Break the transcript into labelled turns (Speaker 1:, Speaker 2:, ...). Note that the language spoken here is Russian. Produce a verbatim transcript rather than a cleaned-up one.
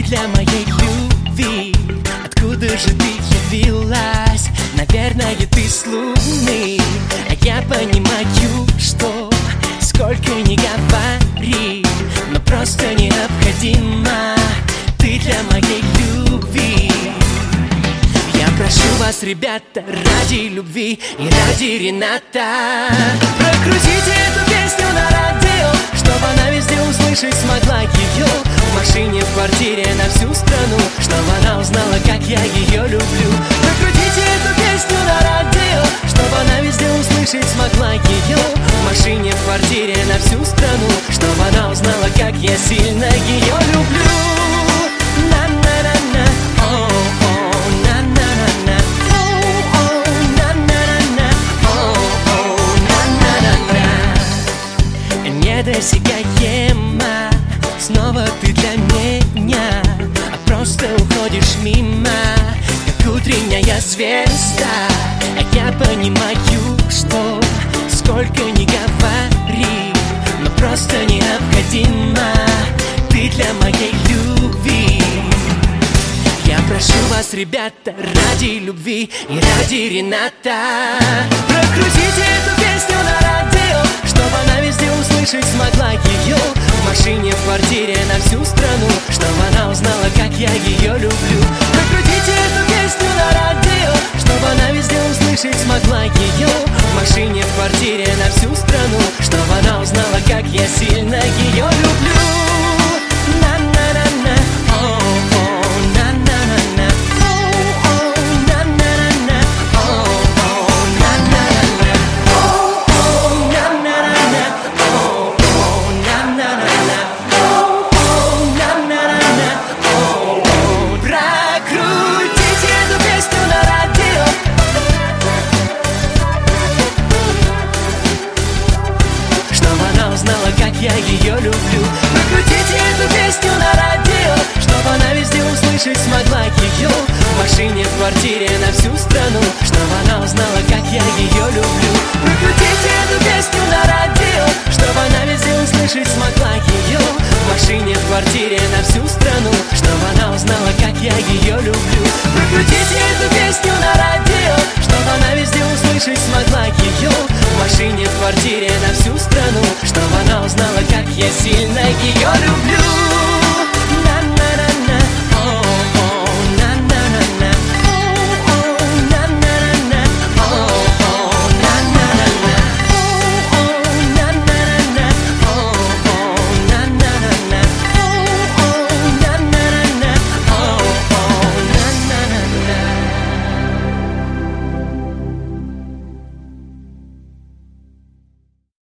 Speaker 1: для моей любви. Откуда же ты явилась? Наверное, ты с Луны. А я понимаю, что сколько ни говори, но просто необходима ты для моей любви. Я прошу вас, ребята, ради любви и ради Рената, прокрутите эту песню на радио, чтобы она везде услышать смогла ее. В машине, в квартире, на всю страну, чтобы она узнала, как я ее люблю. Прокрутите эту песню на радио, чтобы она везде услышать смогла ее. В машине, в квартире, на всю страну, чтобы она узнала, как я сильно ее люблю. На-на-на-на, о-о, на-на-на-на, о-о, на-на-на-на, о-о, на-на-на-на. Недосягаема, снова ты для меня, а просто уходишь мимо, как утренняя звезда. А я понимаю, что сколько ни говори, но просто необходима ты для моей любви. Я прошу вас, ребята, ради любви и ради Рената, прокрутите эту песню на радио, чтобы она везде услышать смогла ее. В машине, в квартире, на всю страну, чтобы она узнала, как я ее люблю. Прокрутите эту песню на радио, чтобы она везде услышать смогла ее. В машине, в квартире, на всю страну, чтобы она узнала, как я сильно ее люблю. На-на-на-на, о-о, на-на-на-на, о-о, на-на-на-на, о-о, на-на-на-на, о-о, на-на-на-на, о-о, на-на-на-на, о-о, на-на-на-на, о-о. Прокрутите эту песню на радио, чтобы она узнала, как я ее люблю. Прокрутите эту песню на радио, чтобы она везде услышать смогла ее. В машине, в квартире, на всю страну, чтобы она узнала, как я ее люблю. Прокрутите эту песню на радио, чтобы она везде услышать смогла ее. В машине, в квартире, на всю страну, чтобы она узнала, как я ее люблю. Прокрутите эту песню на радио, чтобы она везде услышать смогла ее. В машине, в квартире, на всю страну, чтобы она узнала, как я сильно ее люблю.